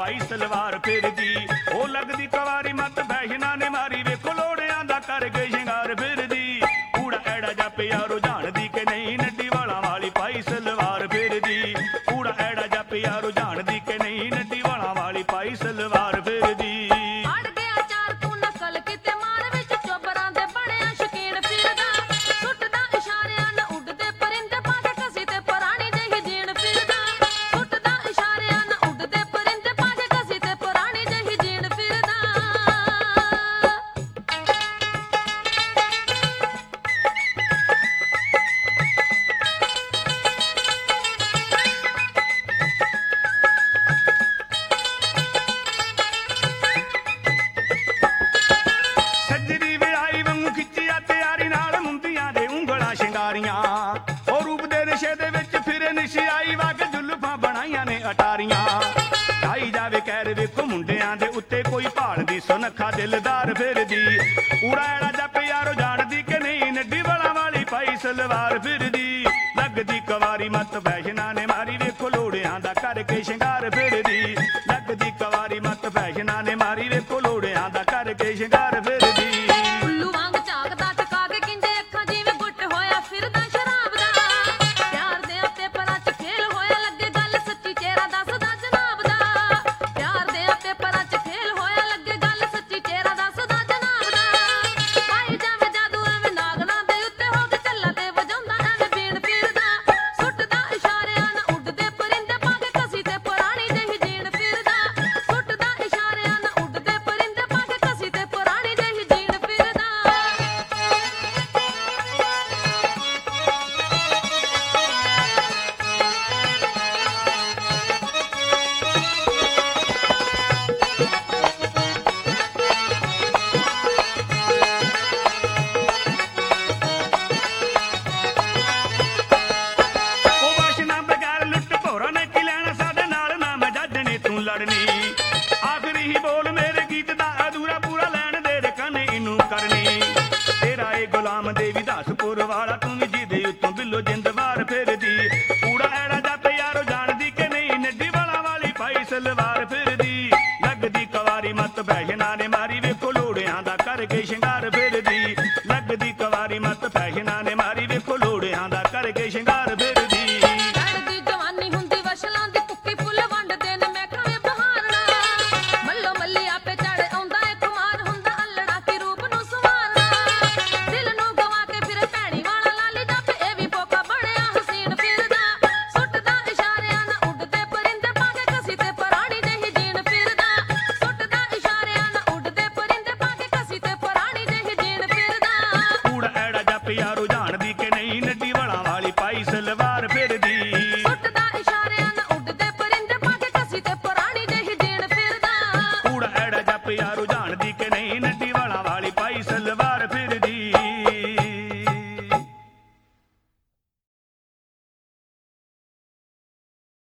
पाई सलवार फिरदी ओ लगदी कवारी मत फैशना ने मारी वेखो लोड़ियां दा करके शिंगार फिरदी कूड़ा ऐड़ा जप यारो जानदी के नहीं नड्डी वाला वाली पाई सलवार फिरदी कूड़ा ऐड़ा जप यारो जानदी के नहीं नड्डी वाला वाली पाई सलवार फिरदी सुनखा दिलदार फिरदी कूड़ा ऐड़ा जप यारो जानदी के नहीं नड्डी वाला वाली पाई सलवार फिरदी लगदी कवारी मत फैशना ने मारी वेखो लोड़ियां दा करके शिंगार फिरदी लगदी कवारी मत फैशना ने मारी वेखो लोड़ियां दा करके शिंगार फिरदी सलवार फिरदी लगदी कवारी मत फैशना ने मारी वेखो लोड़ियां दा करके शिंगार फिरदी लगदी कवारी मत फैशना ने मारी वेखो लोड़ियां दा करके शिंगार फिरदी यारो जानदी के नहीं नड्डी वाला वाली पाई सलवार फिरदी सुटदा इशारियां ना उड़दे परिंदे पाके कसी ते पुरानी जही जीण फिरदा कूड़ा ऐड़ा जप यारो